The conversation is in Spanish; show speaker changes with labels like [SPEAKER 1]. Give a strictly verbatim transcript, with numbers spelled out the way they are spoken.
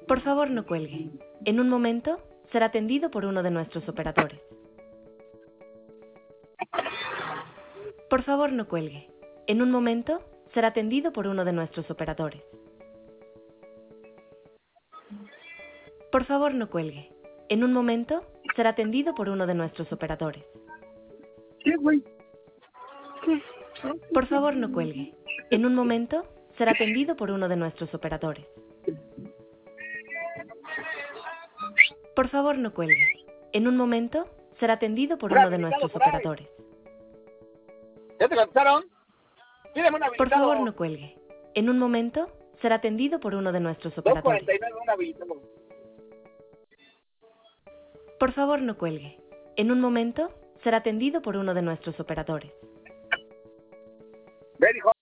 [SPEAKER 1] Por favor, no cuelgue. En un momento será atendido por uno de nuestros operadores. Por favor, no cuelgue. En un momento será atendido por uno de nuestros operadores. Por favor, no cuelgue. En un momento será atendido por uno de nuestros operadores.
[SPEAKER 2] ¿Qué, güey?
[SPEAKER 1] Por favor, no cuelgue. En un momento será atendido por uno de nuestros operadores. Por favor, no cuelgue. En un momento será atendido por uno de nuestros operadores.
[SPEAKER 2] ¿Ya te contestaron? Pídeme un habilitado.
[SPEAKER 1] Por favor, no cuelgue. En un momento será atendido por uno de nuestros
[SPEAKER 2] dos
[SPEAKER 1] operadores.
[SPEAKER 2] cuarenta y nueve, un habilitado.
[SPEAKER 1] Por favor, no cuelgue. En un momento será atendido por uno de nuestros operadores.
[SPEAKER 2] Ven, hijo.